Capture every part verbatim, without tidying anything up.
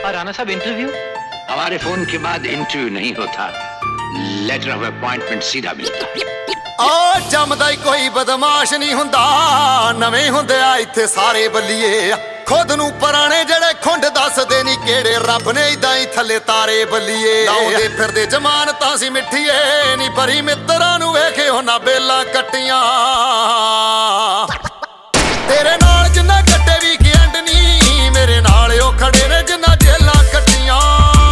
हाँ राणा साहब, इंटरव्यू? हमारे फोन के बाद इंटरव्यू नहीं होता, लेटर ऑफ अपॉइंटमेंट सीधा मिलता है। आ जमदा ही कोई बदमाश नहीं हुंदा, नवे हुंदे आ इत्थे सारे बल्लिए। खुद नू पुराने जड़े खुंड दसदे नी केड़े, रब ने इदां ही थल्ले तारे बल्लिए। लाउंदे फिरदे जमानतां सी मिठिए, नी बरी मित्तरां नू वेखे होना बेला कट्टियां। तेरे नाल जिन्ना कट्टे भी की एंड नी, मेरे नाल ओ खड़े ने जिन्ना जेलां कट्टियां।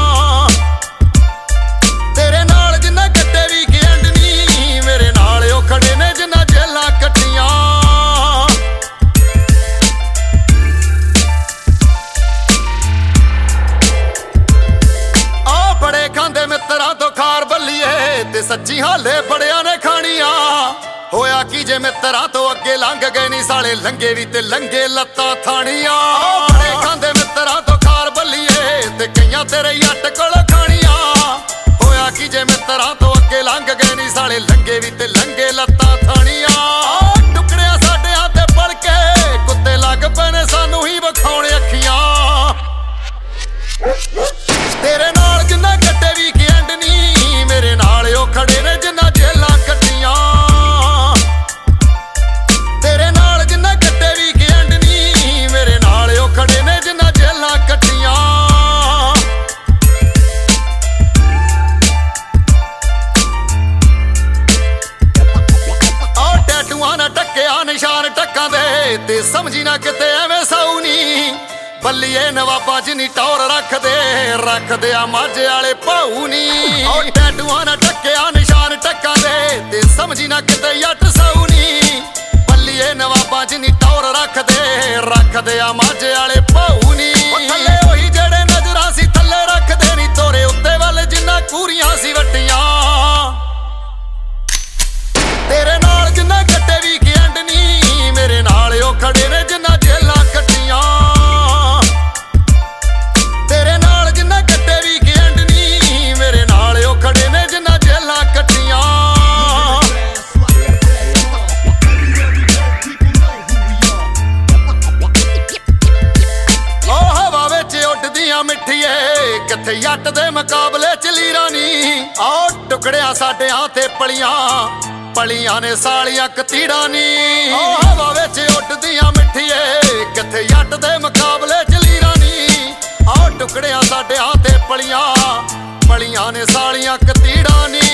तेरे नाल जिन्ना कट्टे भी की एंड नी, मेरे नाल ओ खड़े ने जिन्ना जेलां कट्टियां। आ बड़े खांदे मित्तरां तो खार बल्लिए, ते सच्ची हाले बड़ियां ने खाणियां। होया की जे मित्तरां तो अगे लंघ गए नी साले, लंघे भी ते लंघे लत्तां थाणियां। बड़े खांदे मित्तरां तो खार बल्लिए, ते कईयां तेरे जट कोल खाणियां। होया की जे मित्तरां तो अगे लंघ गए नी साले, लंघे भी ते लंघे लत्तां थाणियां। टुकड़ियां साडे ते पड़ के कुत्ते लग पे ने सानू ही विखाउणे अखियां। तेरे नाल जिन्ना कट्टे भी की एंड नी, मेरे नाल ओ खड़े ने जिन्ना जेलां कट्टियां। तेरे नाल जिन्ना कट्टे भी की एंड नी, मेरे नाल ओ खड़े ने जिन्ना जेलां कट्टियां। आ टैटूआं ना टक्किया निशान टक्कां दे, ते समझी ना किते एवें साऊ नी। बल्लिए नवाबां च नी टौर रखदे, रखदे आ माझे आले भाऊ नी। टैटूआं ना टक्किया निशान टक्कां दे, ते समझी ना किते जट साऊ नी। बल्लिए नवाबां च नी टौर रखदे, रखदे आ माझे आले भाऊ नी। थल्ले होई जेड़े नजरां सी थल्ले रखदे नी, तोरे उत्ते वल जिन्ना कूरियां सी वट्टियां। तेरे नाल जिन्ना कट्टे भी की एंड नी, मेरे नाल ओ खड़े ने जिन्ना जेलां कट्टियां। तेरे नाल जिन्ना कट्टे भी की एंड नी, मेरे नाल ओ खड़े ने जिन्ना जेलां कट्टियां। ओ हवा विच उड्डदियां मिठिए, किथे जट दे मुकाबले च लीरां नी। आओ टुकड़ियां साडियां ते पलियां, पलियां ने सालियां कतीड़ां नी। ओ हवा विच उड्डदियां मिठिए, किथे जट दे मुकाबले च लीरां नी। आओ टुकड़ियां साडियां ते पलियां, पलियां ने सालियां कतीड़ां नी।